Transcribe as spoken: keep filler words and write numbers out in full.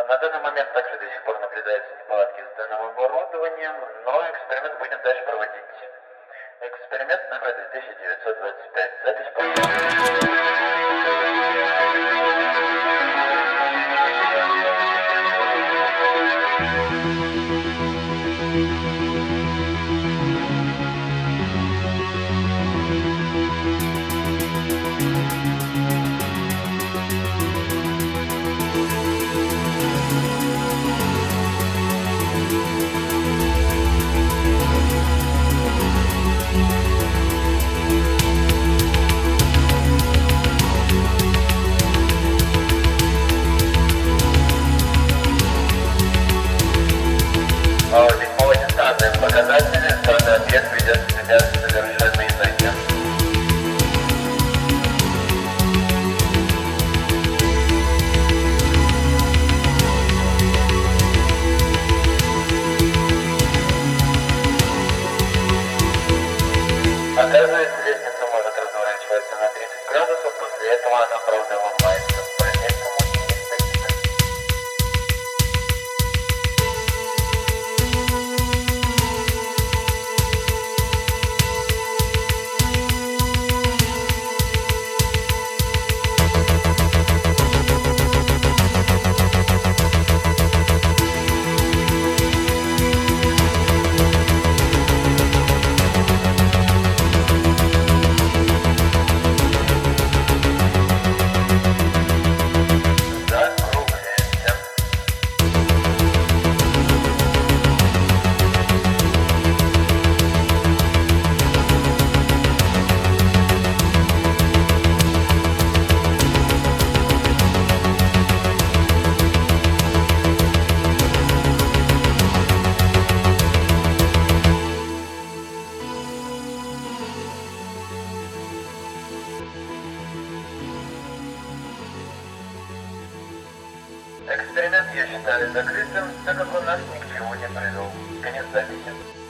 На данный момент также до сих пор наблюдаются неполадки с данным оборудованием, но эксперимент будем дальше проводить. Эксперимент номер две тысячи девятьсот двадцать пять. Запись Весьма странные показатели, странный ответ ведет себя совершенно иначе. Оказывается, лестница может разворачиваться на тридцать градусов, после этого она правда ломается. Поэтому и не стоит. Эксперимент я считаю закрытым, так как он нас ни к чему не привел. Конец записи.